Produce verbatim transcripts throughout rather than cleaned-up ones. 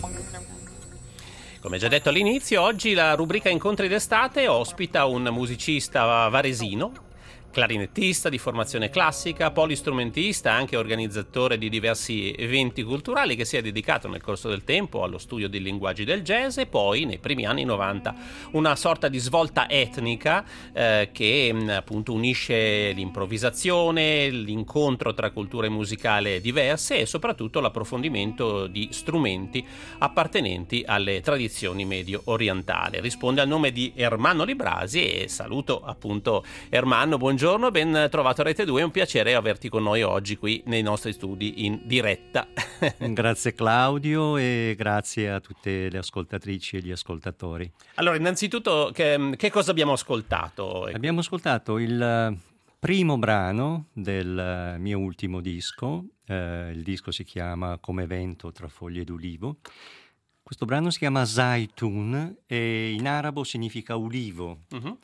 Come già detto all'inizio, oggi la rubrica Incontri d'estate ospita un musicista varesino, clarinettista di formazione classica, polistrumentista, anche organizzatore di diversi eventi culturali, che si è dedicato nel corso del tempo allo studio dei linguaggi del jazz e poi nei primi anni novanta una sorta di svolta etnica eh, che appunto unisce l'improvvisazione, l'incontro tra culture musicali diverse e soprattutto l'approfondimento di strumenti appartenenti alle tradizioni medio orientali. Risponde al nome di Ermanno Librasi e saluto appunto Ermanno, buongiorno. Buongiorno, ben trovato a Rete due, è un piacere averti con noi oggi qui nei nostri studi in diretta. Grazie Claudio e grazie a tutte le ascoltatrici e gli ascoltatori. Allora, innanzitutto, che, che cosa abbiamo ascoltato? Abbiamo ascoltato il primo brano del mio ultimo disco, eh, il disco si chiama Come vento tra foglie d'ulivo. Questo brano si chiama Zaytun e in arabo significa ulivo. Uh-huh.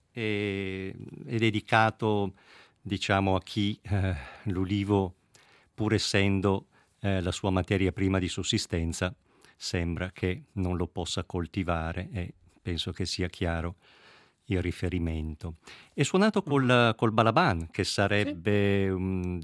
È dedicato, diciamo, a chi eh, l'ulivo, pur essendo eh, la sua materia prima di sussistenza, sembra che non lo possa coltivare, e penso che sia chiaro il riferimento. È suonato col, col balaban, che sarebbe, sì. um,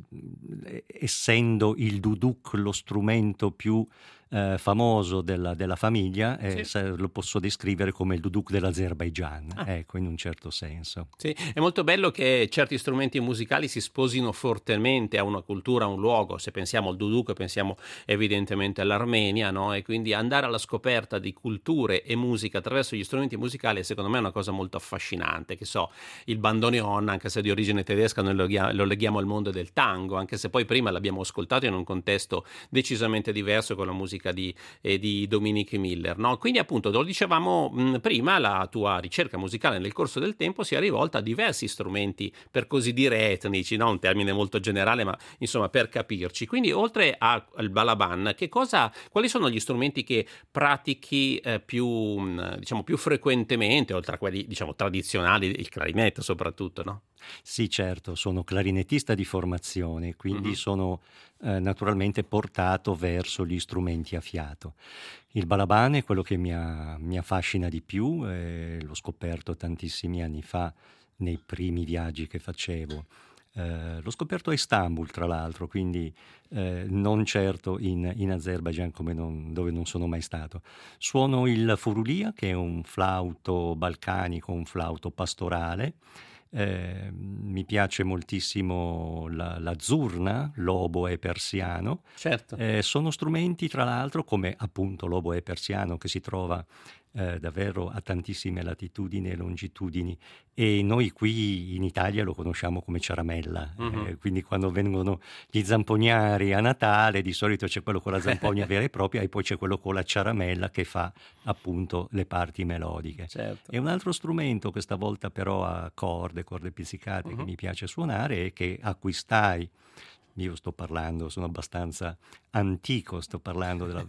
essendo il duduk lo strumento più eh, famoso della, della famiglia, eh, sì. lo posso descrivere come il duduk dell'Azerbaigian, ah. ecco, in un certo senso. Sì, è molto bello che certi strumenti musicali si sposino fortemente a una cultura, a un luogo. Se pensiamo al duduk, pensiamo evidentemente all'Armenia, no? E quindi andare alla scoperta di culture e musica attraverso gli strumenti musicali, secondo me, è una cosa molto affascinante. Che so, il bandoneon, anche se di origine tedesca, noi lo, lo leghiamo al mondo del tango, anche se poi prima l'abbiamo ascoltato in un contesto decisamente diverso con la musica di, eh, di Dominique Miller, no? Quindi appunto, lo dicevamo mh, prima, la tua ricerca musicale nel corso del tempo si è rivolta a diversi strumenti, per così dire etnici, no? Un termine molto generale, ma insomma per capirci. Quindi oltre a, al balaban, che cosa, quali sono gli strumenti che pratichi eh, più, mh, diciamo, più frequentemente, oltre a quelli, diciamo, tradizionali, il clarinetto soprattutto, no? Sì, certo, sono clarinettista di formazione, quindi uh-huh. sono eh, naturalmente portato verso gli strumenti a fiato. Il balaban è quello che mi, ha, mi affascina di più, eh, l'ho scoperto tantissimi anni fa nei primi viaggi che facevo. Eh, l'ho scoperto a Istanbul, tra l'altro, quindi eh, non certo in, in Azerbaigian, come non, dove non sono mai stato. Suono il furulia, che è un flauto balcanico, un flauto pastorale. Eh, mi piace moltissimo la, la zurna, l'oboe persiano. Certo. Eh, sono strumenti, tra l'altro, come appunto l'oboe persiano, che si trova eh, davvero a tantissime latitudini e longitudini, e noi qui in Italia lo conosciamo come ciaramella. Uh-huh. Eh, quindi quando vengono gli zamponiari a Natale, di solito c'è quello con la zampogna vera e propria e poi c'è quello con la ciaramella che fa appunto le parti melodiche. Certo. E un altro strumento, questa volta però a corde, corde pizzicate, uh-huh. che mi piace suonare e che acquistai, io sto parlando, sono abbastanza antico, sto parlando della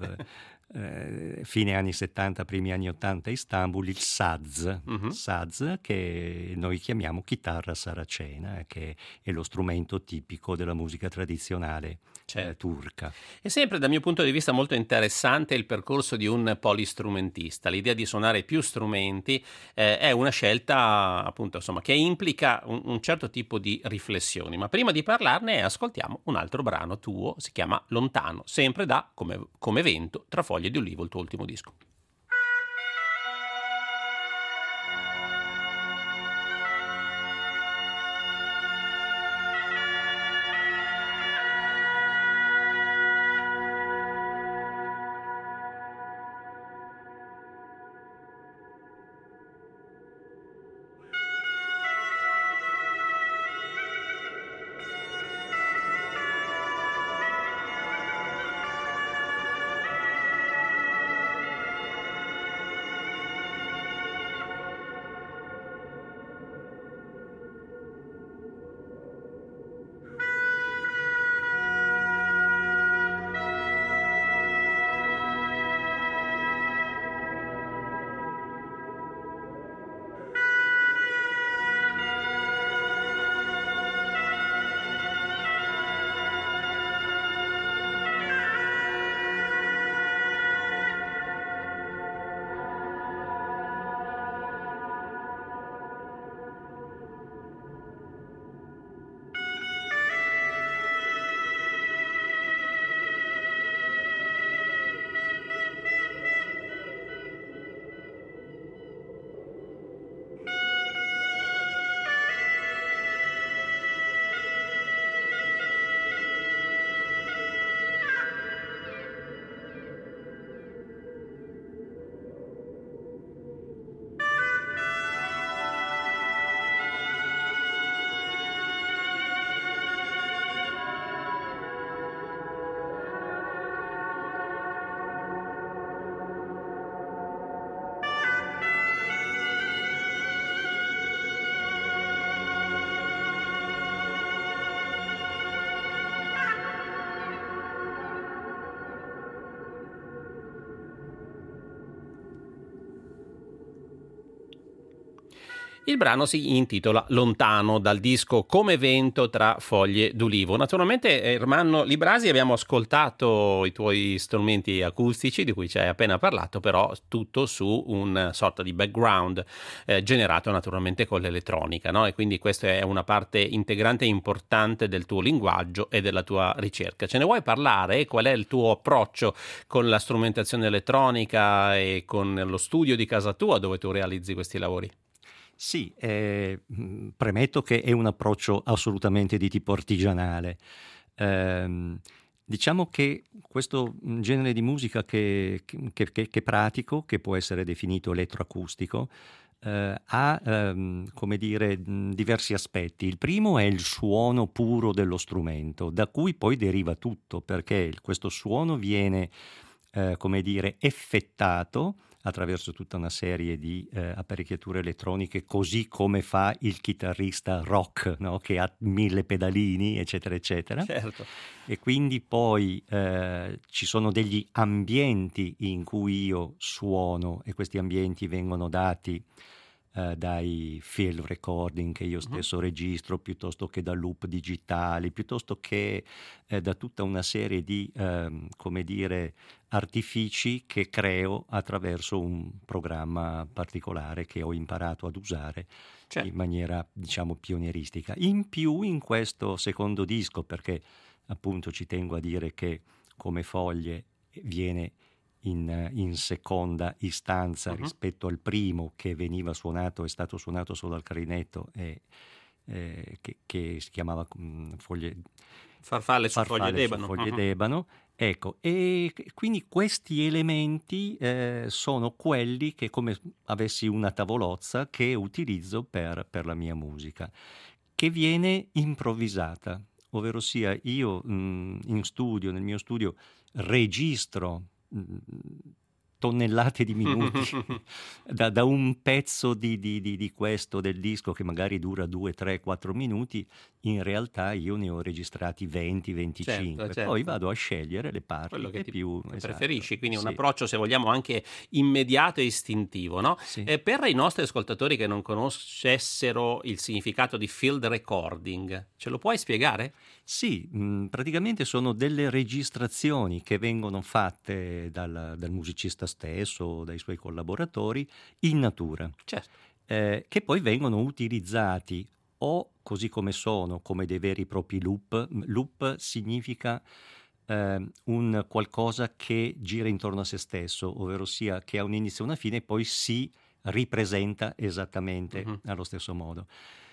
eh, fine anni settanta, primi anni ottanta, Istanbul, il saz, uh-huh. saz, che noi chiamiamo chitarra saracena, che è lo strumento tipico della musica tradizionale certo. eh, turca. È sempre, dal mio punto di vista, molto interessante il percorso di un polistrumentista. L'idea di suonare più strumenti eh, è una scelta, appunto, insomma, che implica un, un certo tipo di riflessioni. Ma prima di parlarne, ascoltiamo un altro brano tuo, si chiama Lontano, sempre da Come, come vento tra foglie di ulivo, il tuo ultimo disco. Il brano si intitola Lontano, dal disco Come vento tra foglie d'ulivo. Naturalmente, Ermanno Librasi, abbiamo ascoltato i tuoi strumenti acustici di cui ci hai appena parlato, però tutto su una sorta di background eh, generato naturalmente con l'elettronica, no? E quindi questa è una parte integrante e importante del tuo linguaggio e della tua ricerca. Ce ne vuoi parlare? Qual è il tuo approccio con la strumentazione elettronica e con lo studio di casa tua dove tu realizzi questi lavori? Sì, eh, premetto che è un approccio assolutamente di tipo artigianale. Ehm, diciamo che questo genere di musica che, che, che, che pratico, che può essere definito elettroacustico, eh, ha, ehm, come dire, diversi aspetti. Il primo è il suono puro dello strumento, da cui poi deriva tutto, perché questo suono viene, eh, come dire, effettato attraverso tutta una serie di eh, apparecchiature elettroniche, così come fa il chitarrista rock, no? Che ha mille pedalini, eccetera, eccetera. Certo. E quindi poi eh, ci sono degli ambienti in cui io suono, e questi ambienti vengono dati eh, dai field recording che io stesso uh-huh. registro, piuttosto che da loop digitali, piuttosto che eh, da tutta una serie di, eh, come dire, artifici che creo attraverso un programma particolare che ho imparato ad usare certo. in maniera, diciamo, pionieristica. In più, in questo secondo disco, perché appunto ci tengo a dire che Come foglie viene in, in seconda istanza uh-huh. rispetto al primo, che veniva suonato, è stato suonato solo al clarinetto e eh, che, che si chiamava mh, foglie farfalle su farfalle foglie d'ebano, su foglie uh-huh. d'ebano. Ecco, e quindi questi elementi eh, sono quelli che, come avessi una tavolozza, che utilizzo per, per la mia musica, che viene improvvisata, ovvero sia io mh, in studio, nel mio studio, registro mh, tonnellate di minuti da, da un pezzo di, di, di, di questo del disco che magari dura due, tre, quattro minuti, in realtà io ne ho registrati venti, venticinque, certo, certo. Poi vado a scegliere le parti quello che, che ti, più che esatto, preferisci, quindi sì. un approccio, se vogliamo, anche immediato e istintivo, no? Sì. E per i nostri ascoltatori che non conoscessero il significato di field recording, ce lo puoi spiegare? Sì, mh, praticamente sono delle registrazioni che vengono fatte dal, dal musicista stesso o dai suoi collaboratori in natura, certo. eh, che poi vengono utilizzati o così come sono, come dei veri e propri loop. Loop significa eh, un qualcosa che gira intorno a se stesso, ovvero sia che ha un inizio e una fine e poi si ripresenta esattamente uh-huh. allo stesso modo.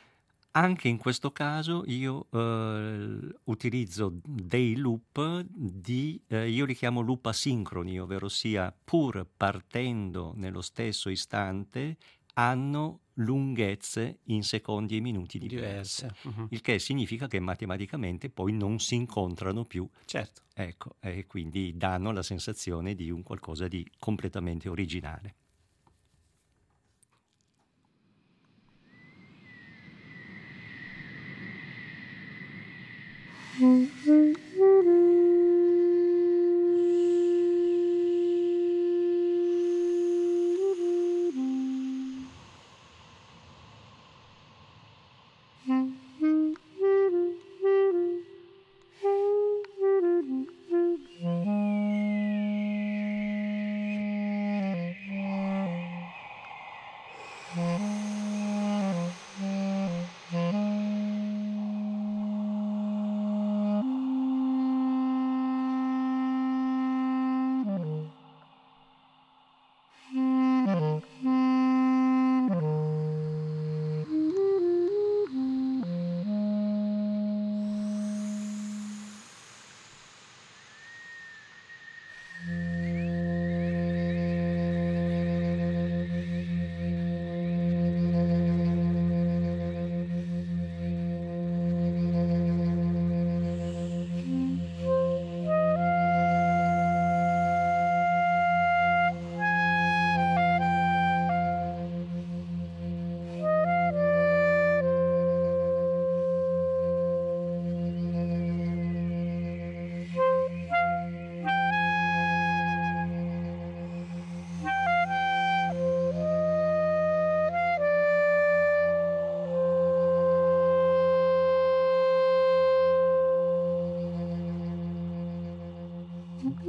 Anche in questo caso io eh, utilizzo dei loop di, eh, io li chiamo loop asincroni, ovvero sia pur partendo nello stesso istante hanno lunghezze in secondi e minuti diverse, diverse. Uh-huh. Il che significa che matematicamente poi non si incontrano più. Certo. Ecco, e quindi danno la sensazione di un qualcosa di completamente originale.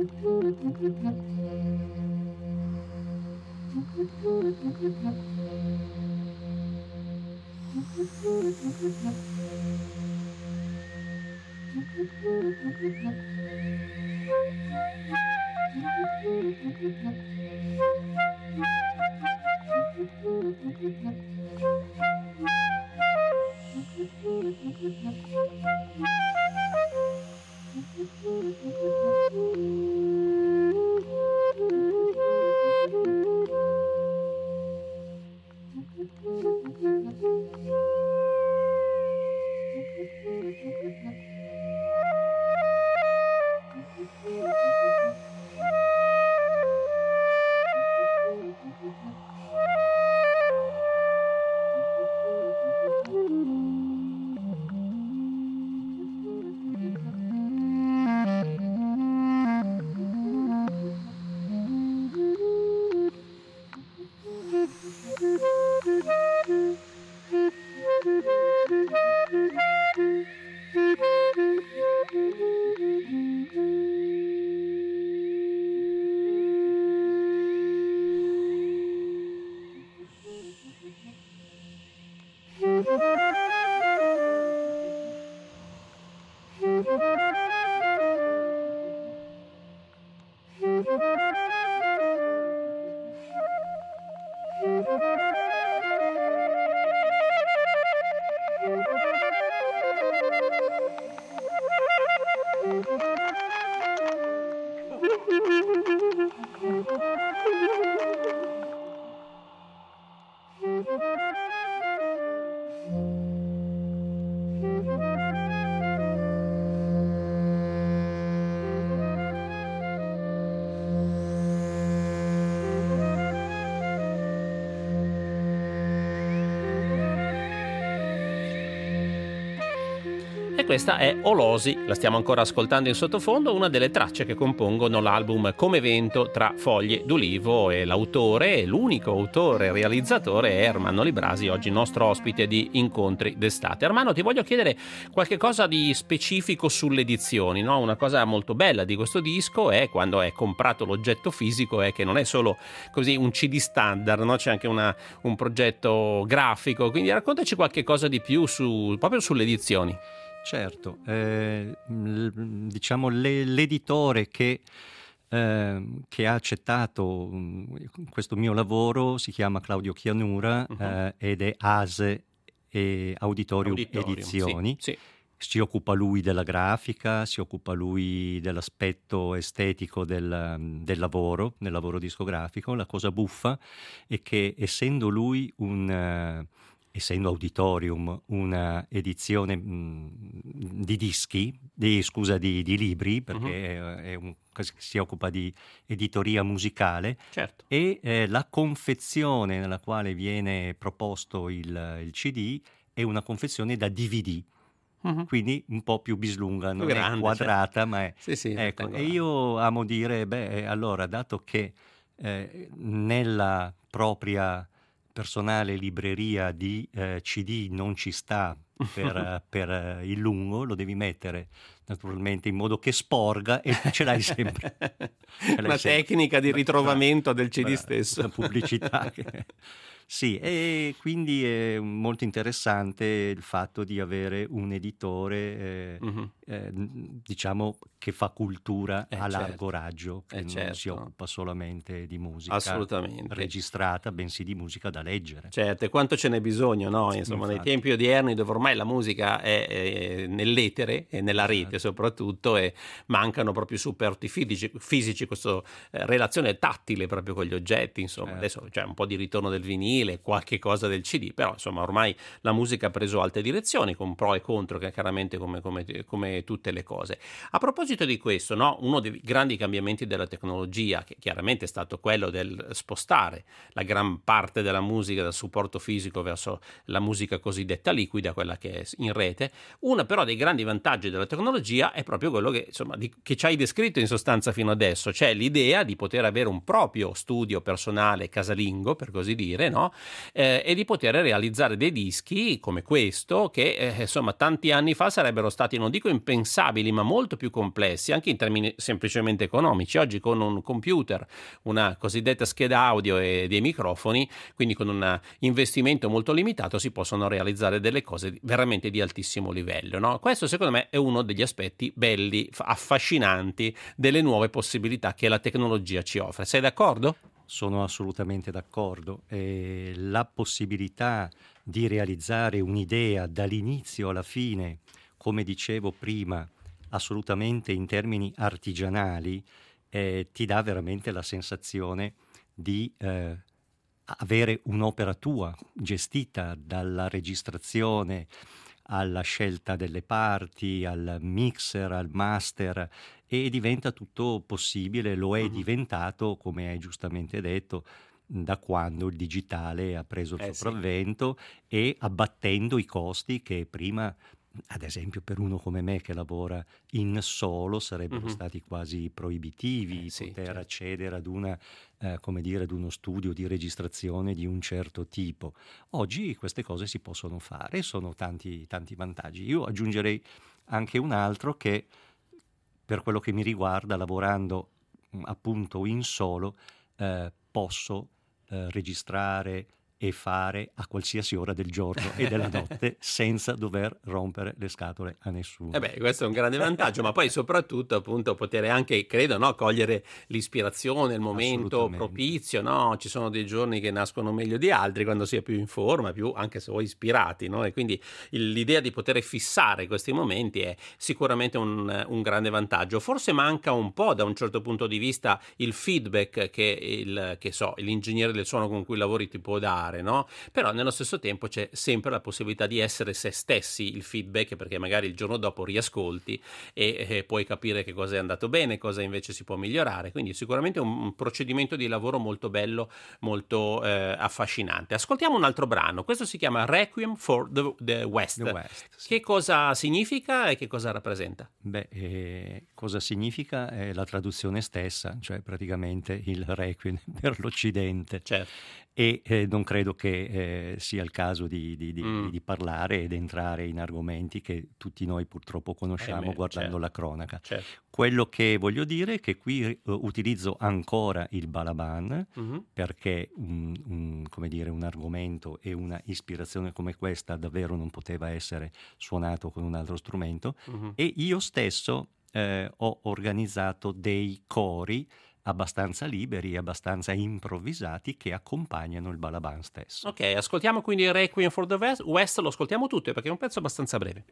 E questa è Olosi, la stiamo ancora ascoltando in sottofondo, una delle tracce che compongono l'album Come vento tra foglie d'ulivo, e l'autore, l'unico autore realizzatore, è Ermanno Librasi, oggi nostro ospite di Incontri d'estate. Ermanno, ti voglio chiedere qualche cosa di specifico sulle edizioni, no? Una cosa molto bella di questo disco è quando è comprato l'oggetto fisico, è che non è solo così un C D standard, no? C'è anche una, un progetto grafico, quindi raccontaci qualche cosa di più su, proprio sulle edizioni. Certo, eh, diciamo le, l'editore che, eh, che ha accettato questo mio lavoro si chiama Claudio Chianura, uh-huh. eh, ed è Ase e Auditorium, Auditorium Edizioni. Sì, sì. Si occupa lui della grafica, si occupa lui dell'aspetto estetico del, del lavoro, del lavoro discografico. La cosa buffa è che, essendo lui un... Uh, essendo Auditorium una edizione mh, di dischi, di, scusa, di, di libri, perché uh-huh. è, è un, si occupa di editoria musicale, certo. E eh, la confezione nella quale viene proposto il, il C D è una confezione da D V D, uh-huh. quindi un po' più bislunga, non più grande, è quadrata, cioè. Ma è... Sì, sì, ecco, e io amo dire, beh, allora, dato che eh, nella propria personale libreria di eh, C D non ci sta per, per il lungo, lo devi mettere naturalmente in modo che sporga e ce l'hai sempre. Ce l'hai una sempre. Tecnica di ritrovamento del C D Beh, stesso. Una pubblicità che... Sì, e quindi è molto interessante il fatto di avere un editore, eh, uh-huh. eh, diciamo, che fa cultura eh, a certo. largo raggio, che eh non certo. si occupa solamente di musica registrata, bensì di musica da leggere. Certo, e quanto ce n'è bisogno, no? Insomma, Infatti. Nei tempi odierni, dove ormai la musica è, è nell'etere e nella rete certo. soprattutto, e mancano proprio i supporti fisici, fisici questa eh, relazione tattile proprio con gli oggetti, insomma. Certo. Adesso c'è un po' di ritorno del vinile, qualche cosa del C D, però insomma ormai la musica ha preso altre direzioni, con pro e contro, che chiaramente come, come, come tutte le cose. A proposito di questo, no, uno dei grandi cambiamenti della tecnologia, che chiaramente è stato quello del spostare la gran parte della musica dal supporto fisico verso la musica cosiddetta liquida, quella che è in rete. Uno però dei grandi vantaggi della tecnologia è proprio quello che, insomma, di, che ci hai descritto in sostanza fino adesso, cioè l'idea di poter avere un proprio studio personale casalingo, per così dire, no? no? Eh, e di poter realizzare dei dischi come questo che eh, insomma tanti anni fa sarebbero stati, non dico impensabili, ma molto più complessi anche in termini semplicemente economici. Oggi con un computer, una cosiddetta scheda audio e dei microfoni, quindi con un investimento molto limitato, si possono realizzare delle cose veramente di altissimo livello, no? Questo secondo me è uno degli aspetti belli, affascinanti delle nuove possibilità che la tecnologia ci offre. Sei d'accordo? Sono assolutamente d'accordo. E la possibilità di realizzare un'idea dall'inizio alla fine, come dicevo prima, assolutamente in termini artigianali, eh, ti dà veramente la sensazione di eh, avere un'opera tua, gestita dalla registrazione alla scelta delle parti, al mixer, al master, e diventa tutto possibile, lo è Mhm. diventato, come hai giustamente detto, da quando il digitale ha preso il Eh sì. sopravvento e abbattendo i costi che prima, ad esempio per uno come me che lavora in solo, sarebbero Mhm. stati quasi proibitivi Eh sì, poter certo. accedere ad una, eh, come dire, ad uno studio di registrazione di un certo tipo. Oggi queste cose si possono fare e sono tanti, tanti vantaggi. Io aggiungerei anche un altro che, per quello che mi riguarda, lavorando mh, appunto in solo, eh, posso eh, registrare e fare a qualsiasi ora del giorno e della notte senza dover rompere le scatole a nessuno. Eh beh, questo è un grande vantaggio, ma poi soprattutto appunto poter anche, credo, no, cogliere l'ispirazione, il momento Assolutamente. propizio, no? Ci sono dei giorni che nascono meglio di altri quando si è più in forma, più anche se vuoi ispirati, no? E quindi il- l'idea di poter fissare questi momenti è sicuramente un, un grande vantaggio. Forse manca un po' da un certo punto di vista il feedback che, il, che so, l'ingegnere del suono con cui lavori ti può dare, no? Però nello stesso tempo c'è sempre la possibilità di essere se stessi il feedback, perché magari il giorno dopo riascolti e eh, puoi capire che cosa è andato bene, cosa invece si può migliorare. Quindi sicuramente un, un procedimento di lavoro molto bello, molto eh, affascinante. Ascoltiamo un altro brano, questo si chiama Requiem for the, the West. The West, sì. Che cosa significa e che cosa rappresenta? Beh, eh, cosa significa? È la traduzione stessa, cioè praticamente il Requiem per l'Occidente. Certo. E eh, non credo che eh, sia il caso di, di- di- Mm. di parlare ed entrare in argomenti che tutti noi purtroppo conosciamo Ahimè, guardando certo. la cronaca. Certo. Quello che voglio dire è che qui eh, utilizzo ancora il balaban, Mhm. perché un, un- come dire, un argomento e una ispirazione come questa davvero non poteva essere suonato con un altro strumento, Mhm. e io stesso eh, ho organizzato dei cori abbastanza liberi, abbastanza improvvisati, che accompagnano il balaban stesso. Ok, ascoltiamo quindi Requiem for the West, West, lo ascoltiamo tutto perché è un pezzo abbastanza breve.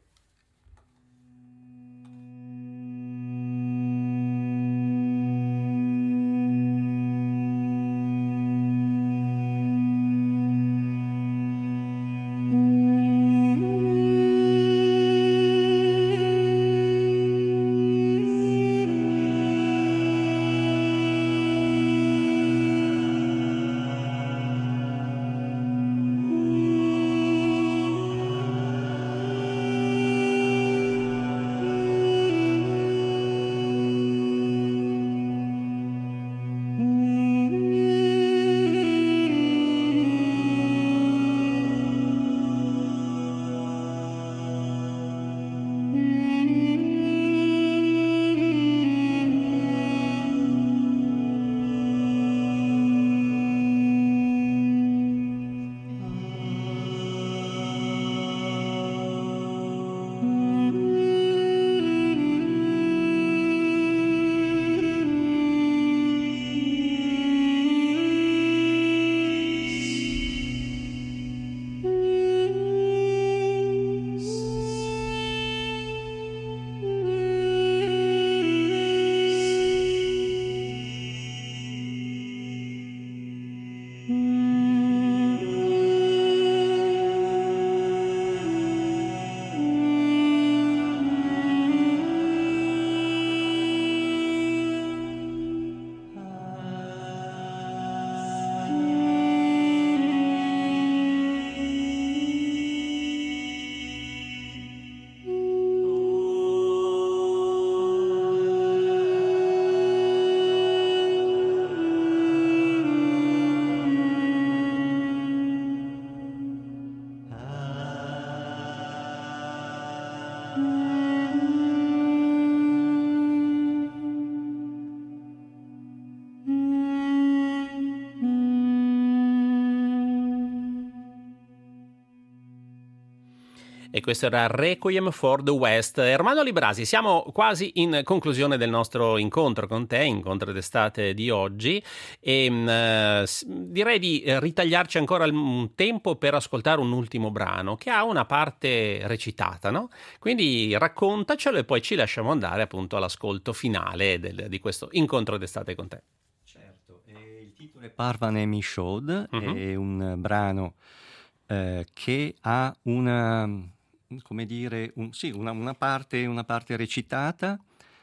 e questo era Requiem for the West. Ermanno Librasi, siamo quasi in conclusione del nostro incontro con te, incontro d'estate di oggi, e eh, direi di ritagliarci ancora un tempo per ascoltare un ultimo brano che ha una parte recitata, no? Quindi raccontacelo e poi ci lasciamo andare appunto all'ascolto finale del, di questo incontro d'estate con te. Certo, e il titolo è Parvane Mishod, uh-huh. È un brano eh, che ha una, come dire, un, sì, una, una, parte, una parte recitata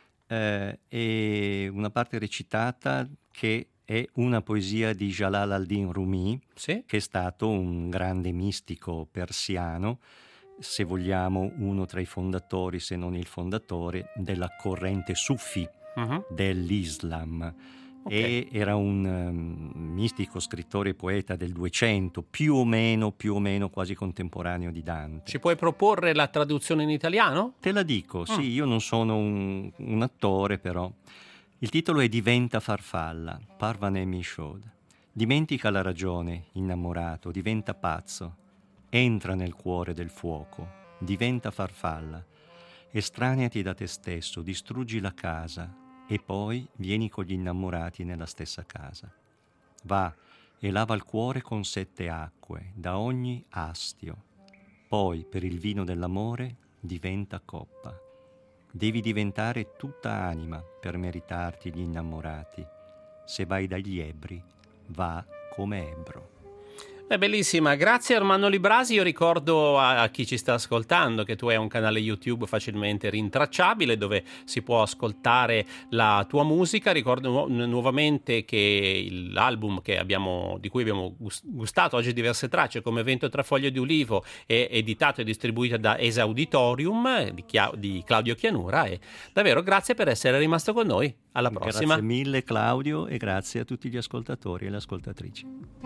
eh, e una parte recitata che è una poesia di Jalal al-Din Rumi, sì? Che è stato un grande mistico persiano, se vogliamo uno tra i fondatori, se non il fondatore, della corrente Sufi uh-huh. dell'Islam. Okay. E era un um, mistico scrittore e poeta del duecento, più o meno, più o meno quasi contemporaneo di Dante. Ci puoi proporre la traduzione in italiano? Te la dico, mm. sì, io non sono un, un attore, però. Il titolo è Diventa farfalla, Parvane Mishod. Dimentica la ragione, innamorato, diventa pazzo. Entra nel cuore del fuoco, diventa farfalla. Estraneati da te stesso, distruggi la casa e poi vieni con gli innamorati nella stessa casa. Va e lava il cuore con sette acque, da ogni astio. Poi, per il vino dell'amore, diventa coppa. Devi diventare tutta anima per meritarti gli innamorati. Se vai dagli ebbri, va come ebbro. È bellissima, grazie Ermanno Librasi. Io ricordo a, a chi ci sta ascoltando che tu hai un canale YouTube facilmente rintracciabile dove si può ascoltare la tua musica. Ricordo nu- nuovamente che l'album che abbiamo, di cui abbiamo gustato oggi diverse tracce, come Vento tra foglie di ulivo, è editato e distribuito da Esauditorium di, Chia- di Claudio Chianura, e davvero grazie per essere rimasto con noi. Alla prossima. Grazie mille Claudio e grazie a tutti gli ascoltatori e le ascoltatrici.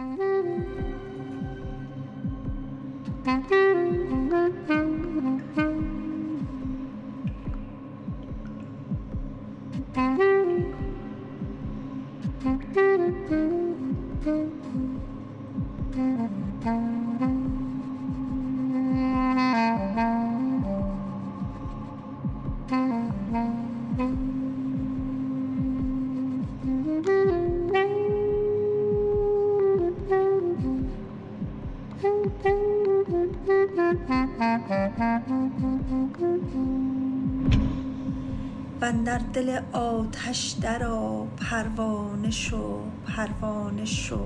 بندر دل آتش درآ پروانه شو پروانه شو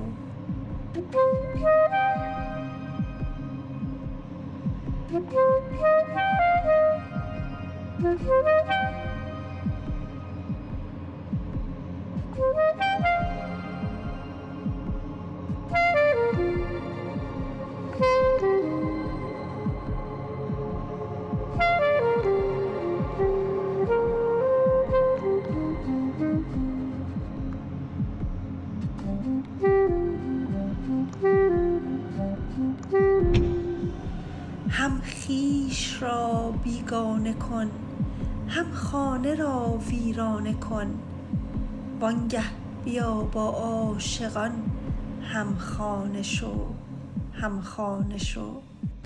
هم خویش را بیگانه کن هم خانه را ویرانه کن وانگه بیا با عاشقان هم خانه شو هم خانه شو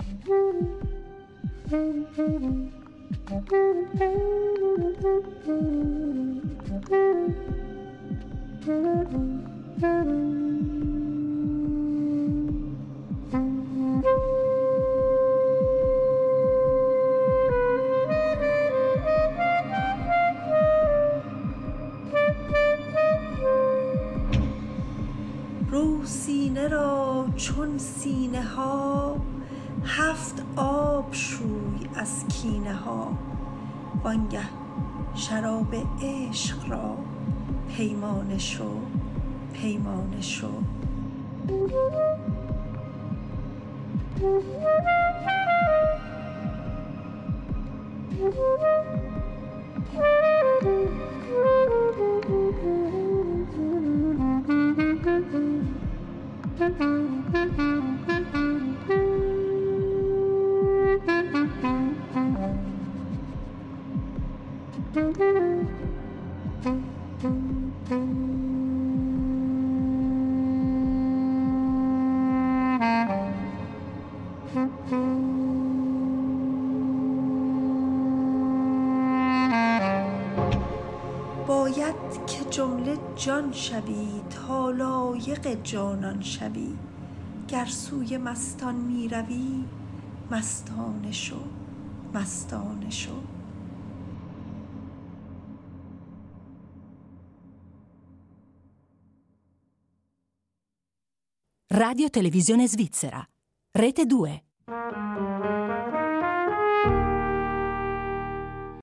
رو سینه را چون سینه ها هفت آب شوی از کینه ها وانگه شراب عشق را پیمانه شو پیمانه شو جان شوی تا لایق جانان شوی. گر سوی مستان می روی مستانه شو مستانه شو. Radio Televisione Svizzera, Rete due.